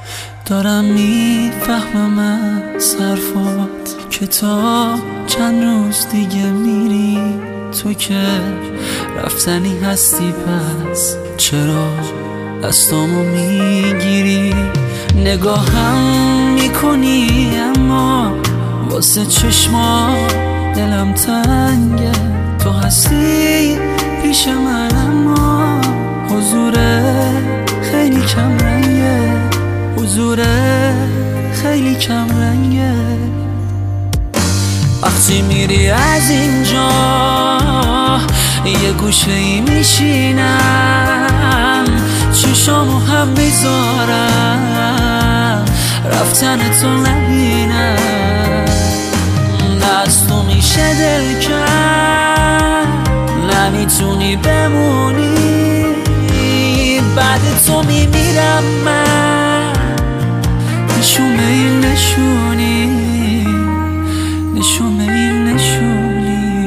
دارم میفهمم از حرفات که تا چند روز دیگه میری. تو که رفتنی هستی، پس چرا دستامو میگیری؟ نگاهم میکنی اما واسه چشما دلم تنگه. تو هستی پیش من اما خیلی کم رنگه، خیلی کم رنگه. وقتی میری از اینجا یه گوشه ای میشینم، چشامو هم میذارم رفتن تو نبینم. نه از تو میشه دل کرد، نمیتونی بمونی، بعد تو میمیرم من. نشون این نشونی، نشون این نشونی.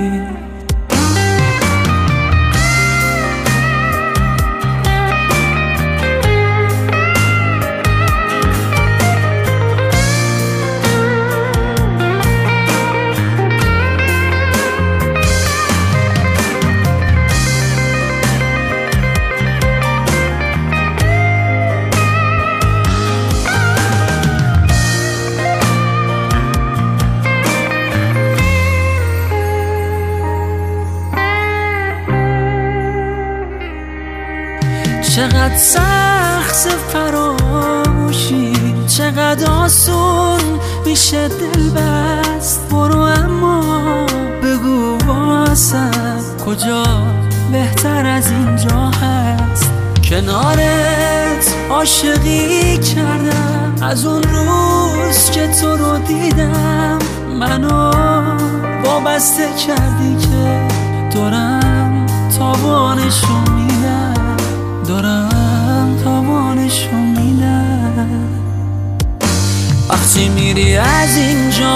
چقدر سخت فراموشی، چقدر آسون میشه دل بست. برو اما بگو واسم کجا بهتر از اینجا هست. کنارت عاشقی کردم از اون روز که تو رو دیدم. منو وابسته کردی که دارم تاوانشو میدم، دارم تاوانشو میدم. وقتی میری از اینجا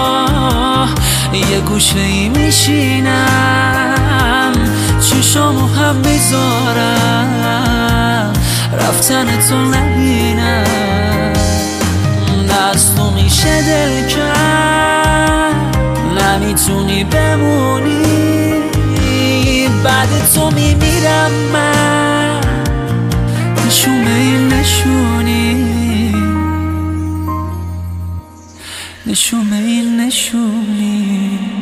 یه گوشه ای میشینم، چشامو هم میذارم رفتن تو نبینم. نه از تو میشه دل کرد، نمیتونی بمونی، بعد تو میمیرم من. نشون این نشونی، نشون این نشونی.